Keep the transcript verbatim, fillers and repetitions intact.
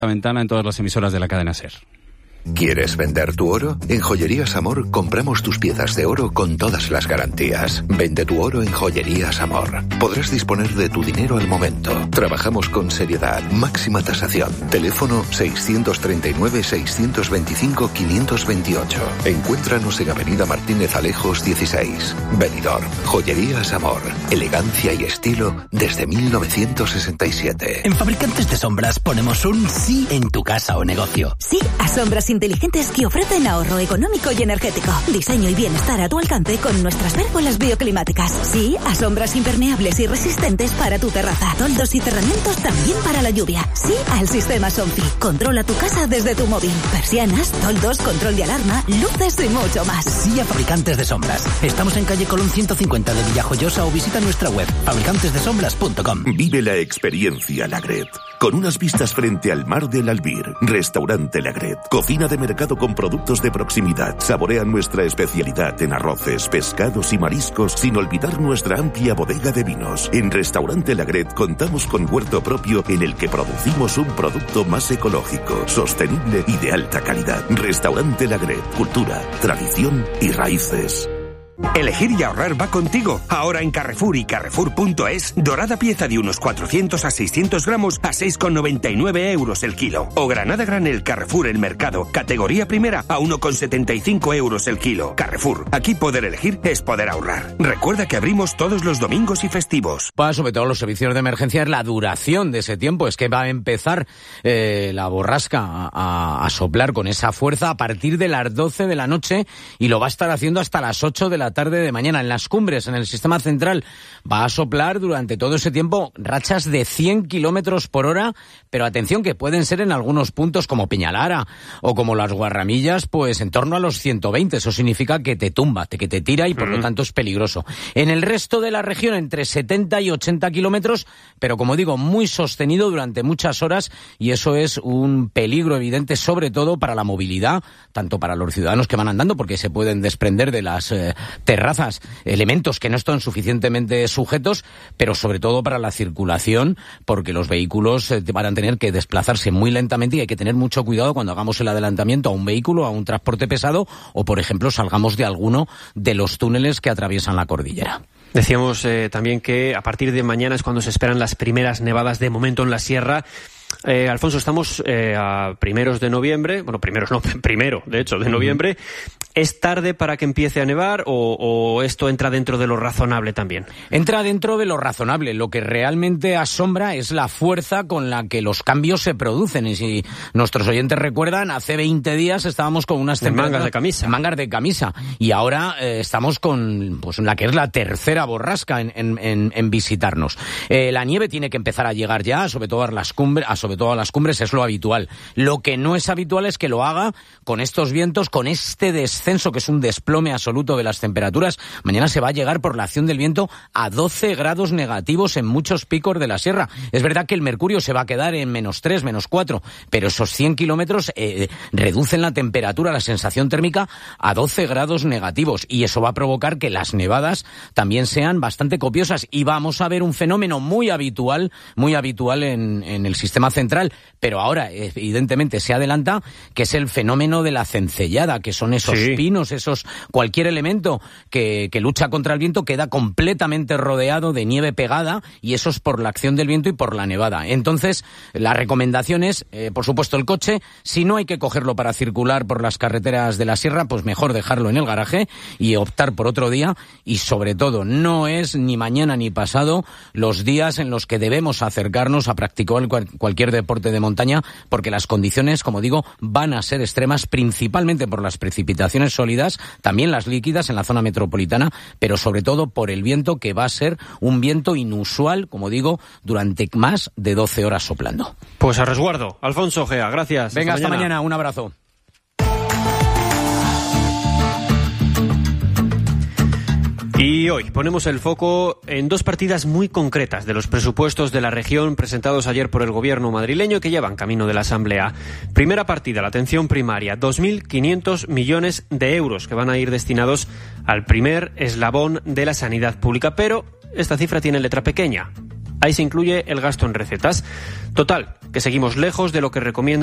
La ventana en todas las emisoras de la cadena SER. ¿Quieres vender tu oro? En Joyerías Amor compramos tus piezas de oro con todas las garantías. Vende tu oro en Joyerías Amor. Podrás disponer de tu dinero al momento. Trabajamos con seriedad, máxima tasación. Teléfono seiscientos treinta y nueve, seiscientos veinticinco, quinientos veintiocho. Encuéntranos en Avenida Martínez Alejos dieciséis. Benidorm. Joyerías Amor. Elegancia y estilo desde mil novecientos sesenta y siete. En Fabricantes de Sombras ponemos un sí en tu casa o negocio. Sí a sombras inteligentes que ofrecen ahorro económico y energético. Diseño y bienestar a tu alcance con nuestras pérgolas bioclimáticas. Sí a sombras impermeables y resistentes para tu terraza. Toldos y cerramientos también para la lluvia. Sí al sistema Somfy. Controla tu casa desde tu móvil. Persianas, toldos, control de alarma, luces y mucho más. Sí a Fabricantes de Sombras. Estamos en calle Colón ciento cincuenta de Villajoyosa o visita nuestra web fabricantes de sombras punto com. Vive la experiencia Lagret. Con unas vistas frente al mar del Albir. Restaurante Lagret. Cocina de mercado con productos de proximidad. Saborea nuestra especialidad en arroces, pescados y mariscos, sin olvidar nuestra amplia bodega de vinos. En Restaurante Lagret contamos con huerto propio en el que producimos un producto más ecológico, sostenible y de alta calidad. Restaurante Lagret. Cultura, tradición y raíces. Elegir y ahorrar va contigo. Ahora en Carrefour y Carrefour punto es, dorada pieza de unos cuatrocientos a seiscientos gramos a seis con noventa y nueve euros el kilo. O granada granel Carrefour El Mercado, categoría primera, a uno con setenta y cinco euros el kilo. Carrefour, aquí poder elegir es poder ahorrar. Recuerda que abrimos todos los domingos y festivos. Para sobre todo los servicios de emergencia es la duración de ese tiempo. Es que va a empezar eh, la borrasca a, a soplar con esa fuerza a partir de las doce de la noche y lo va a estar haciendo hasta las ocho de la tarde de mañana. En las cumbres, en el sistema central, va a soplar durante todo ese tiempo rachas de cien kilómetros por hora, pero atención que pueden ser en algunos puntos como Peñalara o como las Guarramillas, pues en torno a los ciento veinte. Eso significa que te tumba, que te tira y por uh-huh. lo tanto es peligroso. En el resto de la región entre setenta y ochenta kilómetros, pero como digo, muy sostenido durante muchas horas y eso es un peligro evidente, sobre todo para la movilidad, tanto para los ciudadanos que van andando, porque se pueden desprender de las eh, terrazas, elementos que no están suficientemente sujetos, pero sobre todo para la circulación, porque los vehículos eh, van a tener que desplazarse muy lentamente y hay que tener mucho cuidado cuando hagamos el adelantamiento a un vehículo, a un transporte pesado o, por ejemplo, salgamos de alguno de los túneles que atraviesan la cordillera. Decíamos eh, también que a partir de mañana es cuando se esperan las primeras nevadas de momento en la sierra. Eh, Alfonso, estamos eh, a primeros de noviembre, bueno, primeros no, primero, de hecho, de noviembre. ¿Es tarde para que empiece a nevar o, o esto entra dentro de lo razonable también? Entra dentro de lo razonable. Lo que realmente asombra es la fuerza con la que los cambios se producen. Y si nuestros oyentes recuerdan, hace veinte días estábamos con unas temperaturas... mangas de camisa. Mangas de camisa. Y ahora eh, estamos con pues la que es la tercera borrasca en, en, en, en visitarnos. Eh, la nieve tiene que empezar a llegar ya, sobre todo a las cumbres, a sobre todo a las cumbres es lo habitual. Lo que no es habitual es que lo haga con estos vientos, con este descenso que es un desplome absoluto de las temperaturas. Mañana se va a llegar por la acción del viento a doce grados negativos en muchos picos de la sierra. Es verdad que el mercurio se va a quedar en menos tres, menos cuatro, pero esos cien kilómetros eh, reducen la temperatura, la sensación térmica a doce grados negativos y eso va a provocar que las nevadas también sean bastante copiosas y vamos a ver un fenómeno muy habitual, muy habitual en, en el sistema central, pero ahora evidentemente se adelanta, que es el fenómeno de la cencellada, que son esos sí. pinos, esos cualquier elemento que, que lucha contra el viento queda completamente rodeado de nieve pegada y eso es por la acción del viento y por la nevada. Entonces, la recomendación es, eh, por supuesto, el coche, si no hay que cogerlo para circular por las carreteras de la sierra, pues mejor dejarlo en el garaje y optar por otro día y sobre todo, no es ni mañana ni pasado los días en los que debemos acercarnos a practicar cual, cualquier deporte de montaña porque las condiciones, como digo, van a ser extremas principalmente por las precipitaciones sólidas, también las líquidas en la zona metropolitana, pero sobre todo por el viento que va a ser un viento inusual, como digo, durante más de doce horas soplando. Pues a resguardo. Alfonso Gea, gracias. Venga, hasta, hasta mañana. mañana. Un abrazo. Y hoy ponemos el foco en dos partidas muy concretas de los presupuestos de la región presentados ayer por el gobierno madrileño que llevan camino de la Asamblea. Primera partida, la atención primaria, dos mil quinientos millones de euros que van a ir destinados al primer eslabón de la sanidad pública. Pero esta cifra tiene letra pequeña. Ahí se incluye el gasto en recetas. Total, que seguimos lejos de lo que recomienda